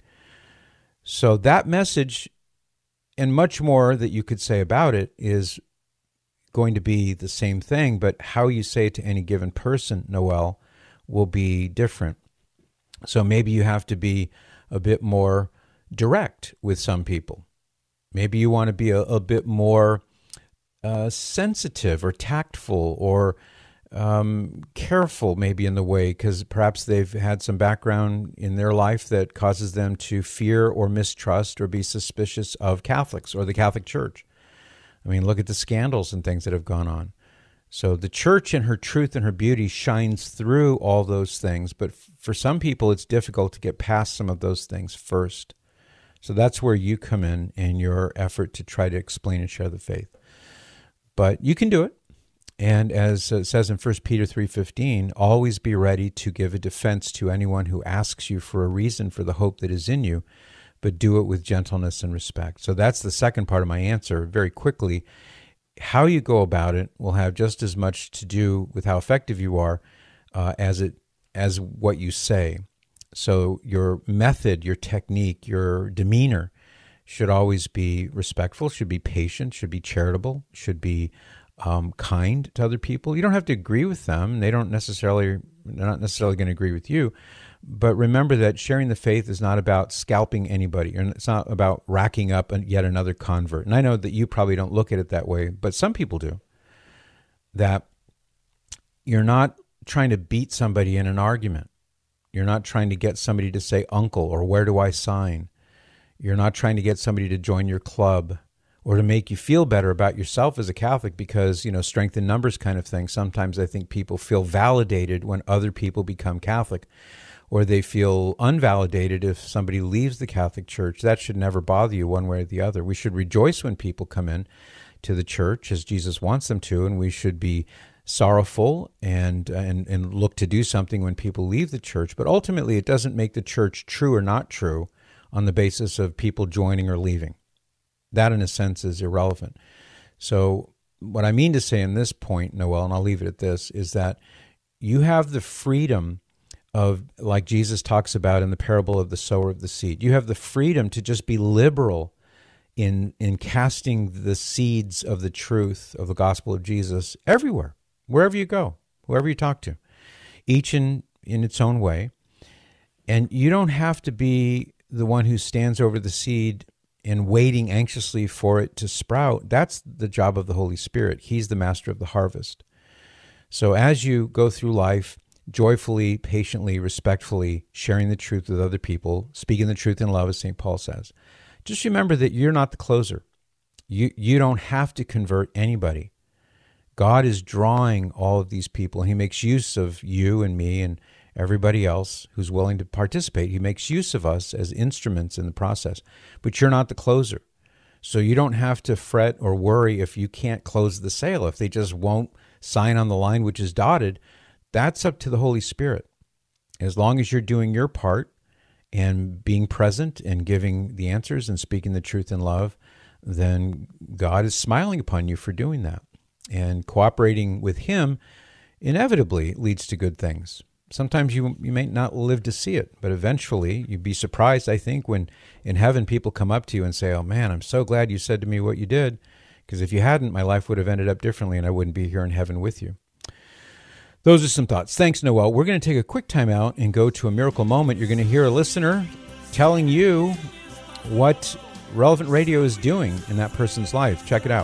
So that message, and much more that you could say about it, is going to be the same thing, but how you say it to any given person, Noel, will be different. So maybe you have to be a bit more direct with some people. Maybe you want to be a, a bit more uh, sensitive or tactful or um, careful maybe in the way, because perhaps they've had some background in their life that causes them to fear or mistrust or be suspicious of Catholics or the Catholic Church. I mean, look at the scandals and things that have gone on. So the church in her truth and her beauty shines through all those things, but f- for some people it's difficult to get past some of those things first. So that's where you come in in your effort to try to explain and share the faith. But you can do it. And as it says in First Peter three fifteen, always be ready to give a defense to anyone who asks you for a reason for the hope that is in you, but do it with gentleness and respect. So that's the second part of my answer. Very quickly, how you go about it will have just as much to do with how effective you are uh, as it as what you say. So your method, your technique, your demeanor should always be respectful, should be patient, should be charitable, should be um, kind to other people. You don't have to agree with them. They don't necessarily, they're not necessarily going to agree with you. But remember that sharing the faith is not about scalping anybody, and it's not about racking up yet another convert. And I know that you probably don't look at it that way, but some people do. That you're not trying to beat somebody in an argument. You're not trying to get somebody to say uncle or where do I sign. You're not trying to get somebody to join your club or to make you feel better about yourself as a Catholic because, you know, strength in numbers kind of thing. Sometimes I think people feel validated when other people become Catholic, or they feel unvalidated if somebody leaves the Catholic Church. That should never bother you one way or the other. We should rejoice when people come in to the church as Jesus wants them to, and we should be sorrowful and, and, and look to do something when people leave the church. But ultimately, it doesn't make the church true or not true on the basis of people joining or leaving. That, in a sense, is irrelevant. So what I mean to say in this point, Noel, and I'll leave it at this, is that you have the freedom of, like Jesus talks about in the parable of the sower of the seed, you have the freedom to just be liberal in in casting the seeds of the truth of the gospel of Jesus everywhere, wherever you go, whoever you talk to, each in, in its own way. And you don't have to be the one who stands over the seed and waiting anxiously for it to sprout. That's the job of the Holy Spirit. He's the master of the harvest. So as you go through life, joyfully, patiently, respectfully, sharing the truth with other people, speaking the truth in love, as Saint Paul says, just remember that you're not the closer. You, you don't have to convert anybody. God is drawing all of these people. He makes use of you and me and everybody else who's willing to participate. He makes use of us as instruments in the process. But you're not the closer. So you don't have to fret or worry if you can't close the sale, if they just won't sign on the line which is dotted. That's up to the Holy Spirit. As long as you're doing your part and being present and giving the answers and speaking the truth in love, then God is smiling upon you for doing that. And cooperating with Him inevitably leads to good things. Sometimes you you may not live to see it, but eventually you'd be surprised, I think, when in heaven people come up to you and say, oh man, I'm so glad you said to me what you did, because if you hadn't, my life would have ended up differently and I wouldn't be here in heaven with you. Those are some thoughts. Thanks, Noel. We're going to take a quick time out and go to a miracle moment. You're going to hear a listener telling you what Relevant Radio is doing in that person's life. Check it out.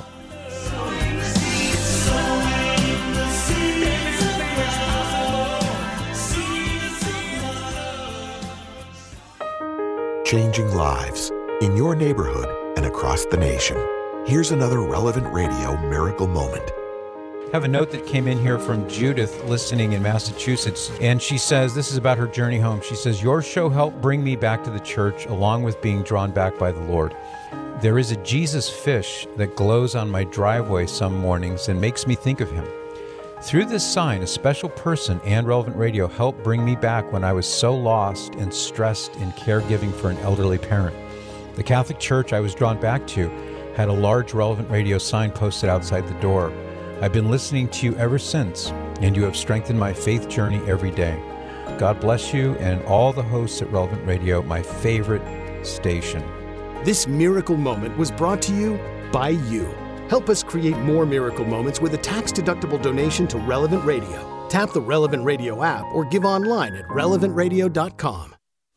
Changing lives in your neighborhood and across the nation. Here's another Relevant Radio miracle moment. I have a note that came in here from Judith listening in Massachusetts, and she says, this is about her journey home. She says, your show helped bring me back to the church along with being drawn back by the Lord. There is a Jesus fish that glows on my driveway some mornings and makes me think of Him. Through this sign, a special person and Relevant Radio helped bring me back when I was so lost and stressed in caregiving for an elderly parent. The Catholic church I was drawn back to had a large Relevant Radio sign posted outside the door. I've been listening to you ever since, and you have strengthened my faith journey every day. God bless you and all the hosts at Relevant Radio, my favorite station. This miracle moment was brought to you by you. Help us create more miracle moments with a tax-deductible donation to Relevant Radio. Tap the Relevant Radio app or give online at relevant radio dot com.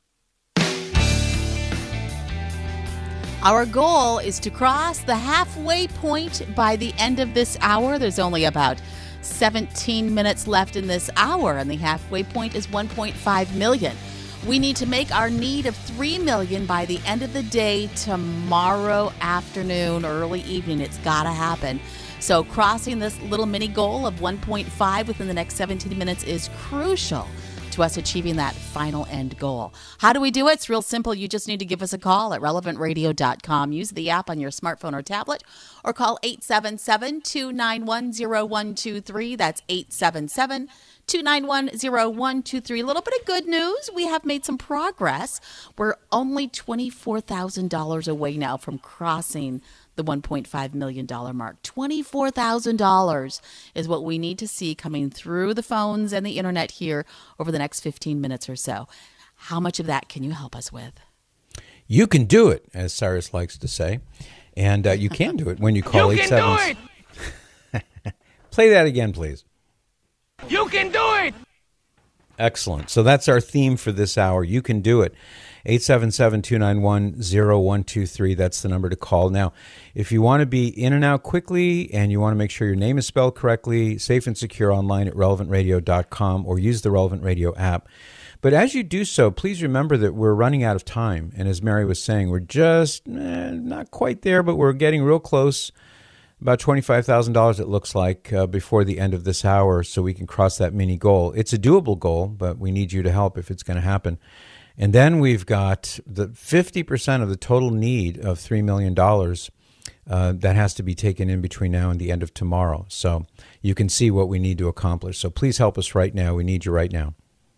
Our goal is to cross the halfway point by the end of this hour. There's only about seventeen minutes left in this hour, and the halfway point is one point five million. We need to make our need of three million by the end of the day tomorrow afternoon, early evening. It's got to happen. So crossing this little mini goal of one point five within the next seventeen minutes is crucial to us achieving that final end goal. How do we do it? It's real simple. You just need to give us a call at relevant radio dot com. Use the app on your smartphone or tablet, or call eight seven seven, two nine one, zero one two three. That's eight seven seven, two nine one, zero one two three. A little bit of good news. We have made some progress. We're only twenty-four thousand dollars away now from crossing the one point five million dollars mark. twenty-four thousand dollars is what we need to see coming through the phones and the internet here over the next fifteen minutes or so. How much of that can you help us with? You can do it, as Cyrus likes to say. And uh, you can do it when you call You eight can seven. do it! Play that again, please. You can do it! Excellent. So that's our theme for this hour. You can do it. eight seven seven, two nine one, zero one two three. That's the number to call. Now, if you want to be in and out quickly and you want to make sure your name is spelled correctly, safe and secure online at relevant radio dot com, or use the Relevant Radio app. But as you do so, please remember that we're running out of time. And as Mary was saying, we're just eh, not quite there, but we're getting real close. About twenty-five thousand dollars, it looks like, uh, before the end of this hour, so we can cross that mini goal. It's a doable goal, but we need you to help if it's going to happen. And then we've got the fifty percent of the total need of three million dollars uh, that has to be taken in between now and the end of tomorrow. So you can see what we need to accomplish. So please help us right now. We need you right now.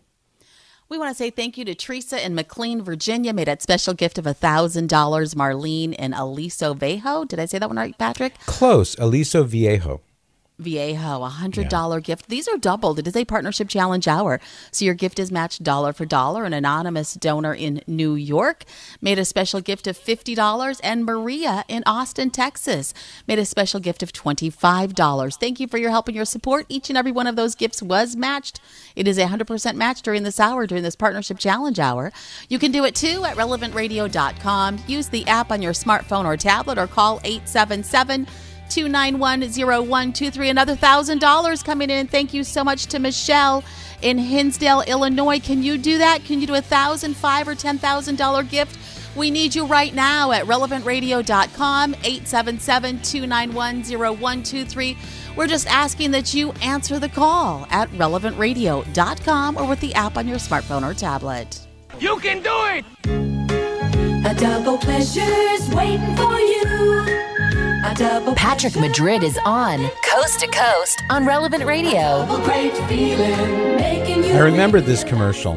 We want to say thank you to Teresa in McLean, Virginia. Made that special gift of one thousand dollars. Marlene in Aliso Viejo. Did I say that one right, Patrick? Close. Aliso Viejo. Viejo, a one hundred dollars yeah. gift. These are doubled. It is a partnership challenge hour. So your gift is matched dollar for dollar. An anonymous donor in New York made a special gift of fifty dollars. And Maria in Austin, Texas made a special gift of twenty-five dollars. Thank you for your help and your support. Each and every one of those gifts was matched. It is a one hundred percent match during this hour, during this partnership challenge hour. You can do it too at relevant radio dot com. Use the app on your smartphone or tablet, or call eight seven seven, two nine one, zero one two three. Another one thousand dollars coming in. Thank you so much to Michelle in Hinsdale, Illinois. Can you do that? Can you do a one thousand five dollars or ten thousand dollars gift? We need you right now at relevant radio dot com, eight seven seven, two nine one, zero one two three. We're just asking that you answer the call at relevant radio dot com or with the app on your smartphone or tablet. You can do it! A double pleasure's waiting for you. A double Patrick Madrid is on Coast to Coast on Relevant Radio. great feeling, making you I remember this commercial.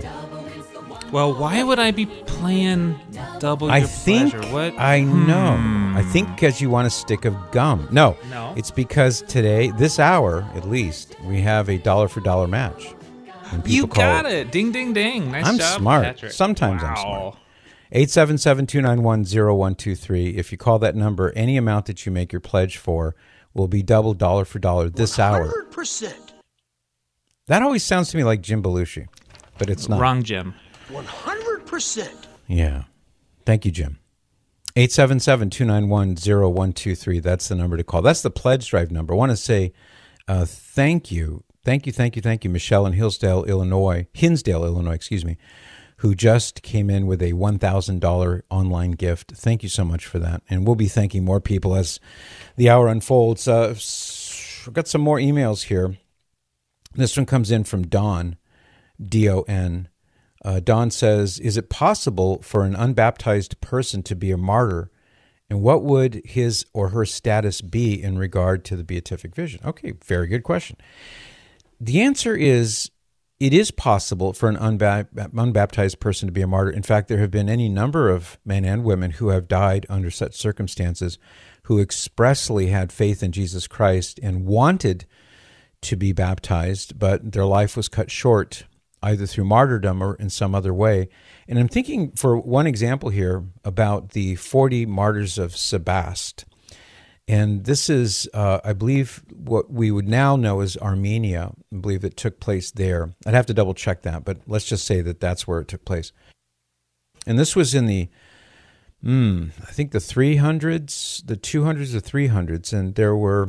Well, why would I be playing double I your think pleasure? What? I know. I think because you want a stick of gum. No, No. It's because today, this hour at least, we have a dollar for dollar match. And people You call got it. Ding, ding, ding. Nice I'm job, smart. Patrick. Sometimes wow. I'm smart. eight seven seven, two nine one, zero one two three. If you call that number, any amount that you make your pledge for will be double dollar for dollar this hour. one hundred percent. That always sounds to me like Jim Belushi, but it's not. Wrong, Jim. one hundred percent. Yeah. Thank you, Jim. eight seven seven, two nine one, zero one two three. That's the number to call. That's the pledge drive number. I want to say uh, thank you. Thank you, thank you, thank you, Michelle in Hillsdale, Illinois, Hinsdale, Illinois, excuse me, who just came in with a one thousand dollars online gift. Thank you so much for that. And we'll be thanking more people as the hour unfolds. Uh, we've got some more emails here. This one comes in from Don, D O N. Uh, Don says, is it possible for an unbaptized person to be a martyr? And what would his or her status be in regard to the beatific vision? Okay, very good question. The answer is, it is possible for an unba- unbaptized person to be a martyr. In fact, there have been any number of men and women who have died under such circumstances, who expressly had faith in Jesus Christ and wanted to be baptized, but their life was cut short either through martyrdom or in some other way. And I'm thinking, for one example here, about the forty martyrs of Sebaste. And this is, uh, I believe, what we would now know as Armenia. I believe it took place there. I'd have to double check that, but let's just say that that's where it took place. And this was in the, mm, I think the three hundreds, the two hundreds or three hundreds, and there were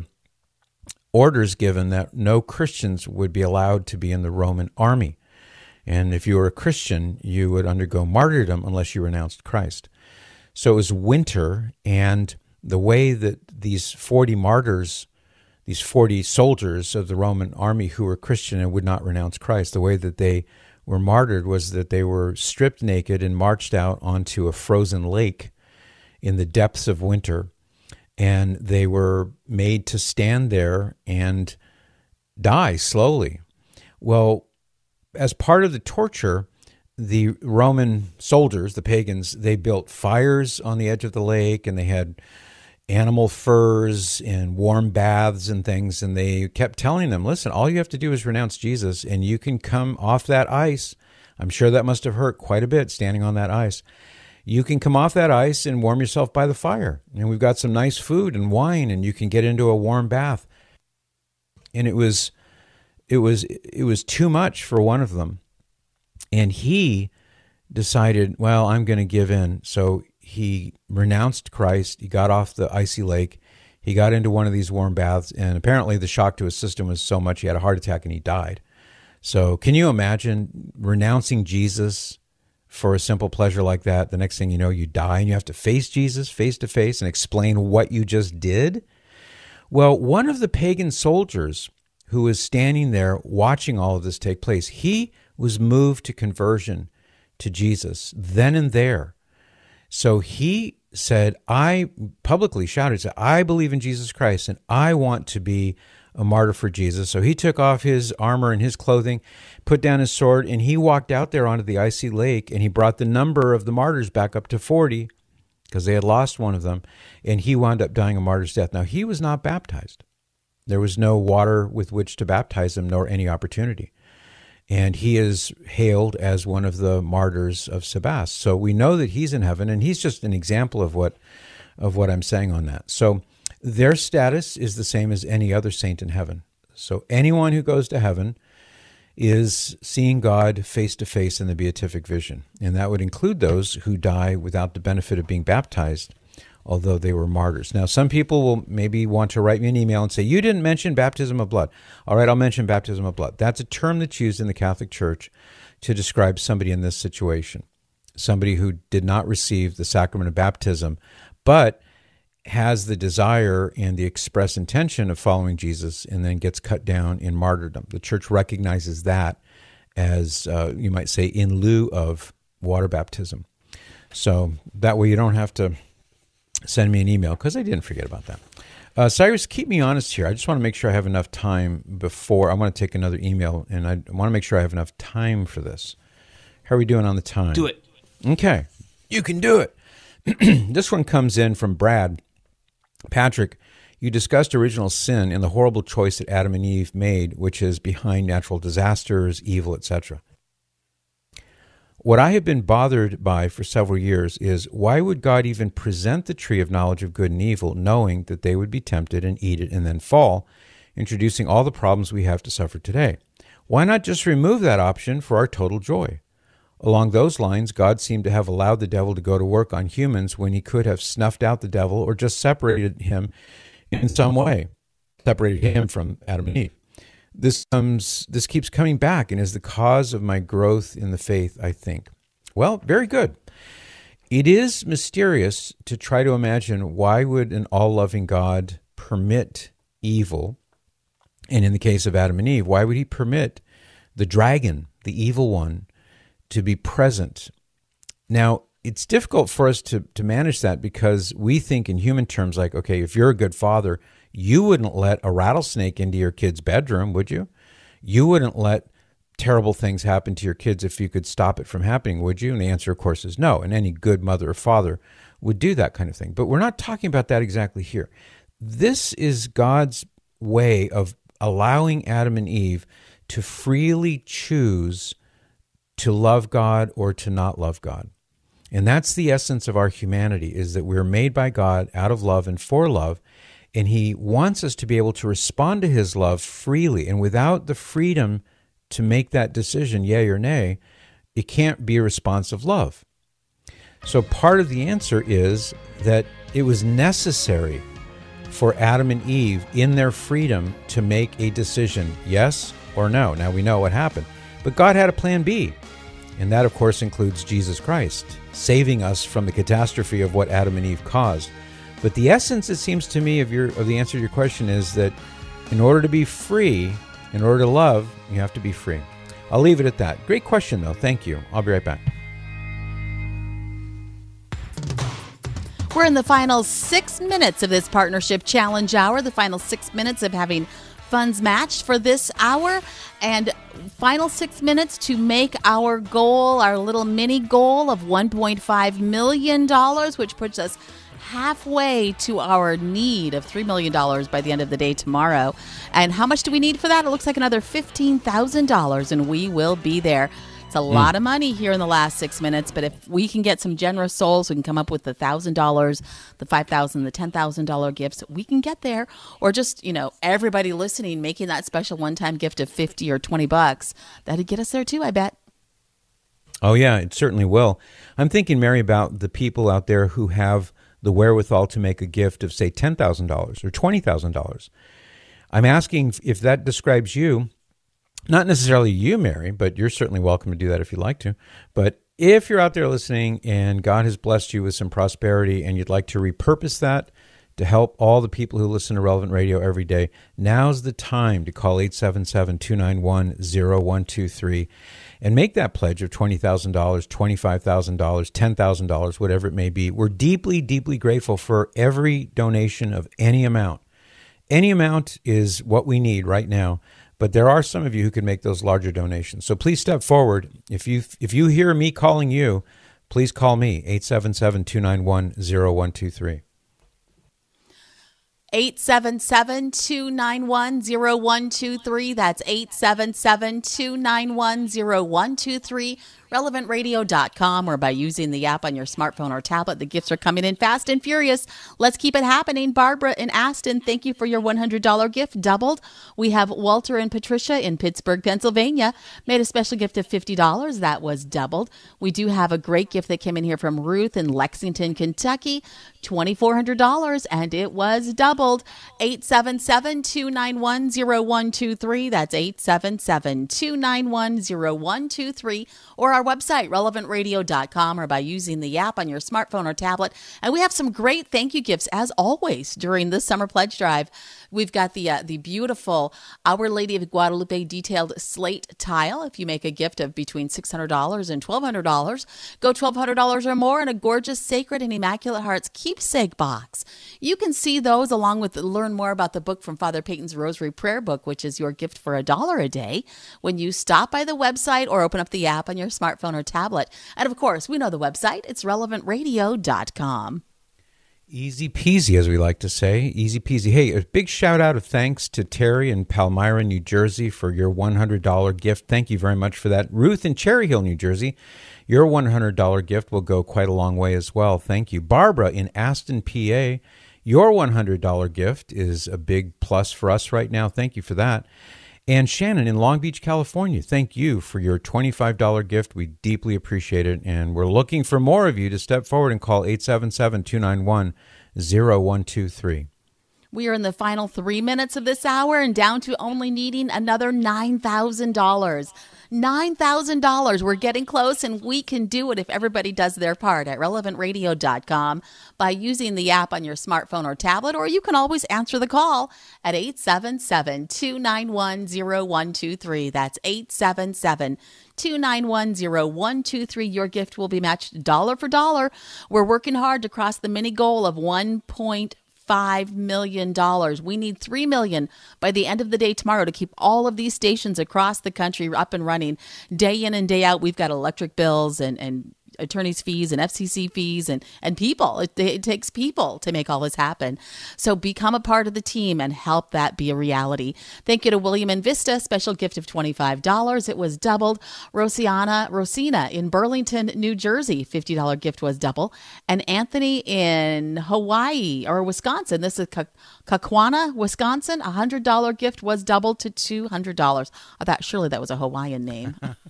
orders given that no Christians would be allowed to be in the Roman army. And if you were a Christian, you would undergo martyrdom unless you renounced Christ. So it was winter, and the way that these forty martyrs, these forty soldiers of the Roman army who were Christian and would not renounce Christ, the way that they were martyred was that they were stripped naked and marched out onto a frozen lake in the depths of winter, and they were made to stand there and die slowly. Well, as part of the torture, the Roman soldiers, the pagans, they built fires on the edge of the lake, and they had animal furs and warm baths and things, and they kept telling them, listen, all you have to do is renounce Jesus, and you can come off that ice. I'm sure that must have hurt quite a bit, standing on that ice. You can come off that ice and warm yourself by the fire, and we've got some nice food and wine, and you can get into a warm bath. And it was, it was, it was too much for one of them, and he decided, well, I'm going to give in. So he renounced Christ. He got off the icy lake. He got into one of these warm baths, and apparently the shock to his system was so much he had a heart attack and he died. So can you imagine renouncing Jesus for a simple pleasure like that? The next thing you know, you die, and you have to face Jesus face to face and explain what you just did. Well, one of the pagan soldiers who was standing there watching all of this take place, he was moved to conversion to Jesus then and there. So he said, I publicly shouted, said, I believe in Jesus Christ, and I want to be a martyr for Jesus. So he took off his armor and his clothing, put down his sword, and he walked out there onto the icy lake, and he brought the number of the martyrs back up to forty, because they had lost one of them, and he wound up dying a martyr's death. Now, he was not baptized. There was no water with which to baptize him, nor any opportunity. And he is hailed as one of the martyrs of Sebaste. So we know that he's in heaven, and he's just an example of what of what I'm saying on that. So their status is the same as any other saint in heaven. So anyone who goes to heaven is seeing God face to face in the beatific vision. And that would include those who die without the benefit of being baptized, although they were martyrs. Now, some people will maybe want to write me an email and say, you didn't mention baptism of blood. All right, I'll mention baptism of blood. That's a term that's used in the Catholic Church to describe somebody in this situation, somebody who did not receive the sacrament of baptism, but has the desire and the express intention of following Jesus, and then gets cut down in martyrdom. The Church recognizes that as, uh, you might say, in lieu of water baptism. So that way you don't have to send me an email, because I didn't forget about that. Uh, Cyrus, keep me honest here. I just want to make sure I have enough time before I want to take another email, and I want to make sure I have enough time for this. How are we doing on the time? Do it. Okay. You can do it. This one comes in from Brad. Patrick, you discussed original sin and the horrible choice that Adam and Eve made, which is behind natural disasters, evil, et cetera. What I have been bothered by for several years is, why would God even present the tree of knowledge of good and evil, knowing that they would be tempted and eat it and then fall, introducing all the problems we have to suffer today? Why not just remove that option for our total joy? Along those lines, God seemed to have allowed the devil to go to work on humans when he could have snuffed out the devil or just separated him in some way, separated him from Adam and Eve. This comes. This keeps coming back and is the cause of my growth in the faith, I think. Well, very good. It is mysterious to try to imagine, why would an all-loving God permit evil? And in the case of Adam and Eve, why would he permit the dragon, the evil one, to be present? Now, it's difficult for us to, to manage that, because we think in human terms, like, okay, if you're a good father, you wouldn't let a rattlesnake into your kid's bedroom, would you? You wouldn't let terrible things happen to your kids if you could stop it from happening, would you? And the answer, of course, is no. And any good mother or father would do that kind of thing. But we're not talking about that exactly here. This is God's way of allowing Adam and Eve to freely choose to love God or to not love God. And that's the essence of our humanity, is that we're made by God out of love and for love, and he wants us to be able to respond to his love freely. And without the freedom to make that decision, yay or nay, it can't be a response of love. So part of the answer is that it was necessary for Adam and Eve, in their freedom, to make a decision, yes or no. Now we know what happened. But God had a plan B, and that, of course, includes Jesus Christ, saving us from the catastrophe of what Adam and Eve caused. But the essence, it seems to me, of your of the answer to your question is that in order to be free, in order to love, you have to be free. I'll leave it at that. Great question, though. Thank you. I'll be right back. We're in the final six minutes of this Partnership Challenge Hour, the final six minutes of having funds matched for this hour, and final six minutes to make our goal, our little mini goal of one point five million dollars, which puts us halfway to our need of three million dollars by the end of the day tomorrow. And how much do we need for that? It looks like another fifteen thousand dollars, and we will be there. It's a lot mm. of money here in the last six minutes, but if we can get some generous souls, we can come up with the one thousand dollars, the five thousand dollars, the ten thousand dollars gifts, we can get there. Or just, you know, everybody listening, making that special one-time gift of fifty or twenty bucks. That'd get us there too, I bet. Oh, yeah, it certainly will. I'm thinking, Mary, about the people out there who have the wherewithal to make a gift of, say, ten thousand dollars or twenty thousand dollars. I'm asking if that describes you. Not necessarily you, Mary, but you're certainly welcome to do that if you'd like to. But if you're out there listening and God has blessed you with some prosperity and you'd like to repurpose that to help all the people who listen to Relevant Radio every day, now's the time to call eight seven seven, two nine one, zero one two three and make that pledge of twenty thousand dollars, twenty-five thousand dollars, ten thousand dollars, whatever it may be. We're deeply, deeply grateful for every donation of any amount. Any amount is what we need right now. But there are some of you who can make those larger donations. So please step forward. If you if you hear me calling you, please call me, eight seven seven, two nine one, zero one two three. eight seven seven, two nine one, zero one two three. That's eight seven seven, two nine one, zero one two three. relevant radio dot com, or by using the app on your smartphone or tablet. The gifts are coming in fast and furious. Let's keep it happening. Barbara in Aston, thank you for your one hundred dollars gift, doubled. We have Walter and Patricia in Pittsburgh, Pennsylvania, made a special gift of fifty dollars. That was doubled. We do have a great gift that came in here from Ruth in Lexington, Kentucky, two thousand four hundred dollars, and it was doubled. eight seven seven, two nine one, zero one two three. That's eight seven seven, two nine one, zero one two three. Or our website, relevant radio dot com, or by using the app on your smartphone or tablet. And we have some great thank you gifts, as always, during this summer pledge drive. We've got the uh, the beautiful Our Lady of Guadalupe detailed slate tile. If you make a gift of between six hundred dollars and twelve hundred dollars, go twelve hundred dollars or more, in a gorgeous Sacred and Immaculate Hearts keepsake box. You can see those along with learn more about the book from Father Peyton's Rosary Prayer Book, which is your gift for a dollar a day, when you stop by the website or open up the app on your smartphone or tablet. And of course, we know the website. It's relevant radio dot com. Easy peasy, as we like to say. Easy peasy. Hey, a big shout out of thanks to Terry in Palmyra, New Jersey, for your one hundred dollars gift. Thank you very much for that. Ruth in Cherry Hill, New Jersey, your one hundred dollars gift will go quite a long way as well. Thank you. Barbara in Aston, P A, your one hundred dollars gift is a big plus for us right now. Thank you for that. And Shannon in Long Beach, California, thank you for your twenty-five dollars gift. We deeply appreciate it. And we're looking for more of you to step forward and call eight seven seven, two nine one, zero one two three. We are in the final three minutes of this hour and down to only needing another nine thousand dollars. nine thousand dollars. We're getting close, and we can do it if everybody does their part at relevant radio dot com by using the app on your smartphone or tablet, or you can always answer the call at eight seven seven, two nine one, zero one two three. That's eight seven seven, two nine one, zero one two three. Your gift will be matched dollar for dollar. We're working hard to cross the mini goal of one point five million dollars. We need three million dollars by the end of the day tomorrow to keep all of these stations across the country up and running day in and day out. We've got electric bills and, and attorney's fees and F C C fees and, and people. It, it takes people to make all this happen. So become a part of the team and help that be a reality. Thank you to William and Vista, special gift of twenty-five dollars. It was doubled. Rosiana, Rosina in Burlington, New Jersey, fifty dollars gift was double. And Anthony in Hawaii or Wisconsin, this is Kakwana, Wisconsin, a one hundred dollars gift was doubled to two hundred dollars. I thought surely that was a Hawaiian name.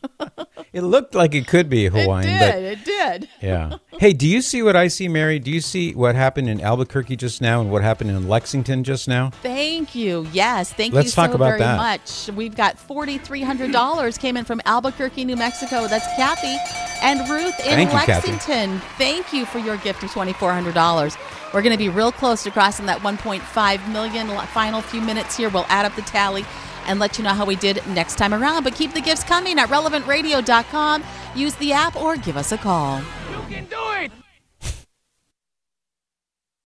It looked like it could be Hawaiian. It did. But it did. Yeah. Hey, do you see what I see, Mary? Do you see what happened in Albuquerque just now and what happened in Lexington just now? Thank you. Yes. Thank Let's you talk so about very that. much. We've got four thousand three hundred dollars came in from Albuquerque, New Mexico. That's Kathy and Ruth in Thank you, Lexington. Kathy. Thank you for your gift of two thousand four hundred dollars. We're going to be real close to crossing that one point five million dollars. Final few minutes here. We'll add up the tally. and let you know how we did next time around. But keep the gifts coming at relevant radio dot com. Use the app or give us a call. You can do